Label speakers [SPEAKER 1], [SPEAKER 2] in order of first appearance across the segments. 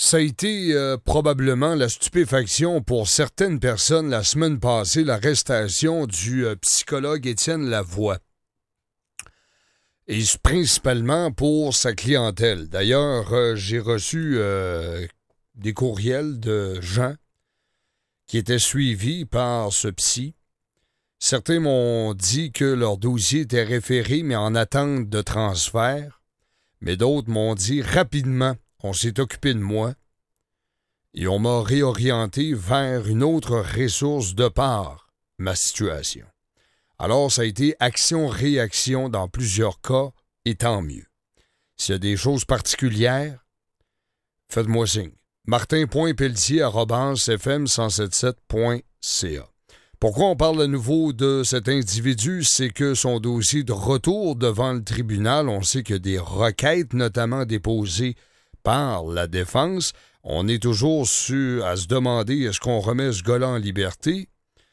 [SPEAKER 1] Ça a été probablement la stupéfaction pour certaines personnes la semaine passée, l'arrestation du psychologue Étienne Lavoie. Et principalement pour sa clientèle. D'ailleurs, j'ai reçu des courriels de gens qui étaient suivis par ce psy. Certains m'ont dit que leur dossier était référé, mais en attente de transfert. Mais d'autres m'ont dit rapidement, on s'est occupé de moi et on m'a réorienté vers une autre ressource de par ma situation. Alors, ça a été action-réaction dans plusieurs cas, et tant mieux. S'il y a des choses particulières, faites-moi signe. martin.pelletier@fm1077.ca. Pourquoi on parle à nouveau de cet individu? C'est que son dossier de retour devant le tribunal, on sait qu'il y a des requêtes notamment déposées par la défense. On est toujours à se demander est-ce qu'on remet ce gars-là en liberté?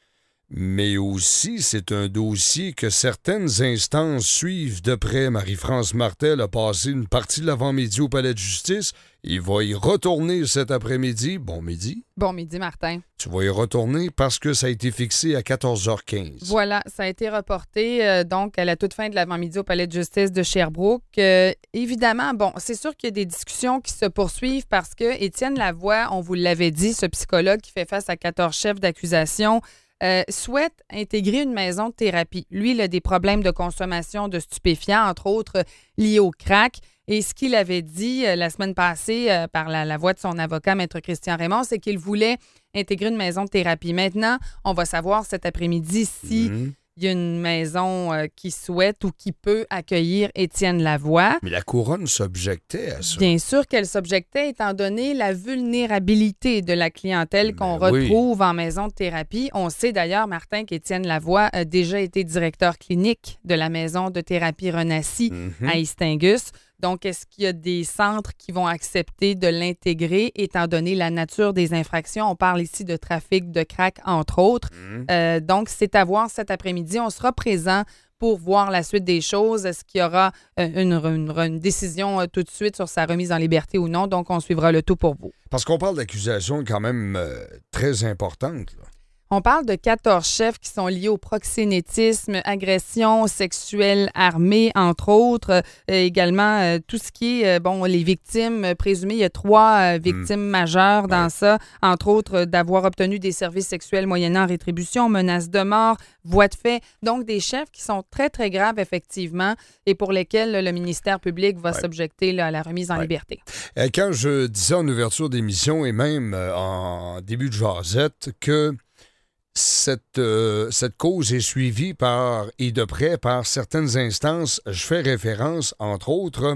[SPEAKER 1] Mais aussi, c'est un dossier que certaines instances suivent de près. Marie-France Martel a passé une partie de l'avant-midi au palais de justice. Il va y retourner cet après-midi. Bon midi.
[SPEAKER 2] Bon midi, Martin.
[SPEAKER 1] Tu vas y retourner parce que ça a été fixé à 14h15.
[SPEAKER 2] Voilà, ça a été reporté donc à la toute fin de l'avant-midi au palais de justice de Sherbrooke. Évidemment, bon, c'est sûr qu'il y a des discussions qui se poursuivent parce que Étienne Lavoie, on vous l'avait dit, ce psychologue qui fait face à 14 chefs d'accusation, souhaite intégrer une maison de thérapie. Lui, il a des problèmes de consommation de stupéfiants, entre autres liés au crack. Et ce qu'il avait dit la semaine passée par la voix de son avocat, Maître Christian Raymond, c'est qu'il voulait intégrer une maison de thérapie. Maintenant, on va savoir cet après-midi si il y a une maison qui souhaite ou qui peut accueillir Étienne Lavoie.
[SPEAKER 1] Mais la couronne s'objectait à ça.
[SPEAKER 2] Bien sûr qu'elle s'objectait étant donné la vulnérabilité de la clientèle qu'on retrouve en maison de thérapie. On sait d'ailleurs, Martin, qu'Étienne Lavoie a déjà été directeur clinique de la maison de thérapie Renassi à Istingus. Donc, est-ce qu'il y a des centres qui vont accepter de l'intégrer, étant donné la nature des infractions? On parle ici de trafic de crack, entre autres. Donc, c'est à voir cet après-midi. On sera présent pour voir la suite des choses. Est-ce qu'il y aura une décision tout de suite sur sa remise en liberté ou non? Donc, on suivra le tout pour vous.
[SPEAKER 1] Parce qu'on parle d'accusations quand même très importantes, là.
[SPEAKER 2] On parle de 14 chefs qui sont liés au proxénétisme, agression sexuelle armée, entre autres. Également, tout ce qui est, les victimes présumées. Il y a 3 victimes majeures dans ça. Entre autres, d'avoir obtenu des services sexuels moyennant rétribution, menaces de mort, voies de fait. Donc, des chefs qui sont très, très graves, effectivement, et pour lesquels le ministère public va s'objecter à la remise en liberté.
[SPEAKER 1] Quand je disais en ouverture d'émission et même en début de jasette que cette cause est suivie et de près par certaines instances. Je fais référence, entre autres,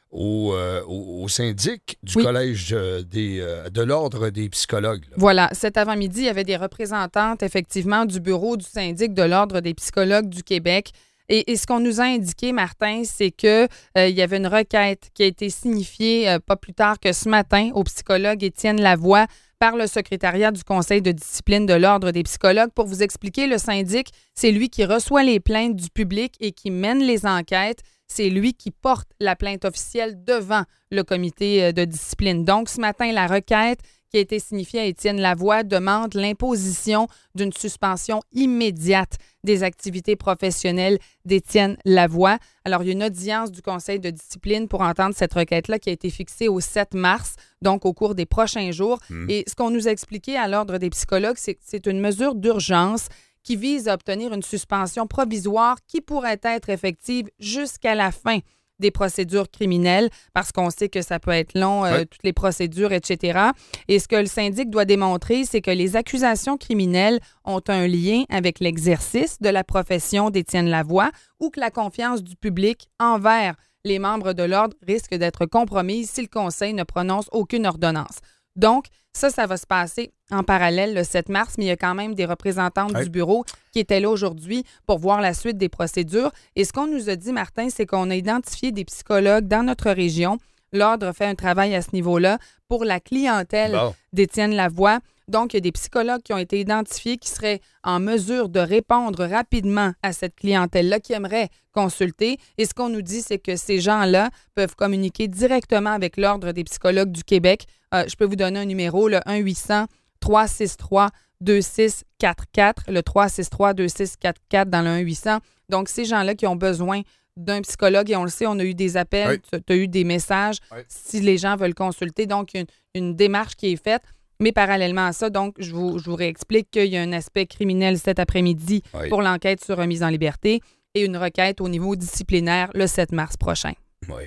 [SPEAKER 1] au syndic du Collège de l'Ordre des psychologues. Là.
[SPEAKER 2] Voilà. Cet avant-midi, il y avait des représentantes, effectivement, du bureau du syndic de l'Ordre des psychologues du Québec. Et ce qu'on nous a indiqué, Martin, c'est qu'il y avait une requête qui a été signifiée pas plus tard que ce matin au psychologue Étienne Lavoie par le secrétariat du Conseil de discipline de l'Ordre des psychologues. Pour vous expliquer, le syndic, c'est lui qui reçoit les plaintes du public et qui mène les enquêtes. C'est lui qui porte la plainte officielle devant le comité de discipline. Donc, ce matin, la requête qui a été signifiée à Étienne Lavoie demande l'imposition d'une suspension immédiate des activités professionnelles d'Étienne Lavoie. Alors, il y a une audience du Conseil de discipline pour entendre cette requête-là qui a été fixée au 7 mars, donc au cours des prochains jours. Et ce qu'on nous a expliqué à l'Ordre des psychologues, c'est que c'est une mesure d'urgence qui vise à obtenir une suspension provisoire qui pourrait être effective jusqu'à la fin des procédures criminelles, parce qu'on sait que ça peut être long, toutes les procédures, etc. Et ce que le syndic doit démontrer, c'est que les accusations criminelles ont un lien avec l'exercice de la profession d'Étienne Lavoie ou que la confiance du public envers les membres de l'ordre risque d'être compromise si le Conseil ne prononce aucune ordonnance. Donc, ça va se passer en parallèle le 7 mars, mais il y a quand même des représentantes du bureau qui étaient là aujourd'hui pour voir la suite des procédures. Et ce qu'on nous a dit, Martin, c'est qu'on a identifié des psychologues dans notre région. L'Ordre fait un travail à ce niveau-là pour la clientèle d'Étienne Lavoie. Donc, il y a des psychologues qui ont été identifiés qui seraient en mesure de répondre rapidement à cette clientèle-là qui aimerait consulter. Et ce qu'on nous dit, c'est que ces gens-là peuvent communiquer directement avec l'Ordre des psychologues du Québec je peux vous donner un numéro, le 1-800-363-2644, le 363-2644 dans le 1-800. Donc, ces gens-là qui ont besoin d'un psychologue, et on le sait, on a eu des appels, tu as eu des messages, si les gens veulent consulter. Donc, une démarche qui est faite. Mais parallèlement à ça, donc, je vous réexplique qu'il y a un aspect criminel cet après-midi pour l'enquête sur remise en liberté et une requête au niveau disciplinaire le 7 mars prochain.
[SPEAKER 1] Oui.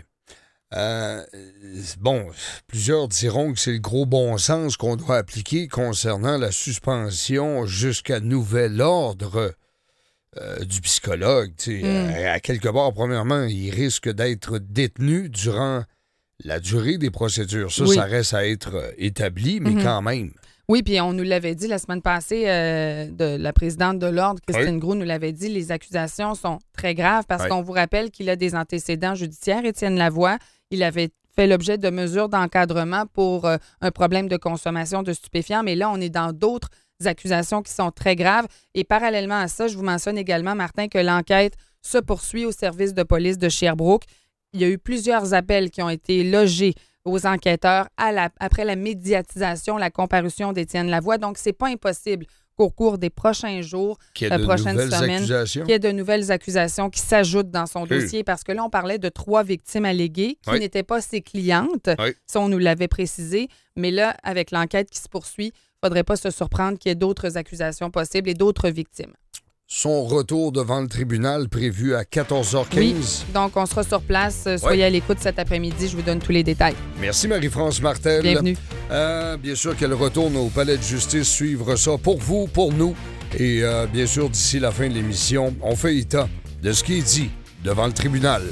[SPEAKER 1] Plusieurs diront que c'est le gros bon sens qu'on doit appliquer concernant la suspension jusqu'à nouvel ordre du psychologue. À quelque part, premièrement, il risque d'être détenu durant la durée des procédures. Ça reste à être établi, mais quand même.
[SPEAKER 2] Oui, puis on nous l'avait dit la semaine passée, de la présidente de l'Ordre, Christine Groux, nous l'avait dit, les accusations sont très graves parce qu'on vous rappelle qu'il a des antécédents judiciaires. Étienne Lavoie, il avait fait l'objet de mesures d'encadrement pour un problème de consommation de stupéfiants, mais là, on est dans d'autres accusations qui sont très graves. Et parallèlement à ça, je vous mentionne également, Martin, que l'enquête se poursuit au service de police de Sherbrooke. Il y a eu plusieurs appels qui ont été logés aux enquêteurs après la médiatisation, la comparution d'Étienne Lavoie. Donc, c'est pas impossible qu'au cours des prochains jours, prochaines semaines, qu'il y ait de nouvelles accusations qui s'ajoutent dans son dossier. Parce que là, on parlait de 3 victimes alléguées qui n'étaient pas ses clientes. Ça, on nous l'avait précisé. Mais là, avec l'enquête qui se poursuit, il ne faudrait pas se surprendre qu'il y ait d'autres accusations possibles et d'autres victimes.
[SPEAKER 1] Son retour devant le tribunal prévu à 14h15.
[SPEAKER 2] Oui, donc on sera sur place. Soyez à l'écoute cet après-midi. Je vous donne tous les détails.
[SPEAKER 1] Merci Marie-France Martel.
[SPEAKER 2] Bienvenue.
[SPEAKER 1] Bien sûr qu'elle retourne au palais de justice suivre ça pour vous, pour nous. Et bien sûr, d'ici la fin de l'émission, on fait état de ce qui est dit devant le tribunal.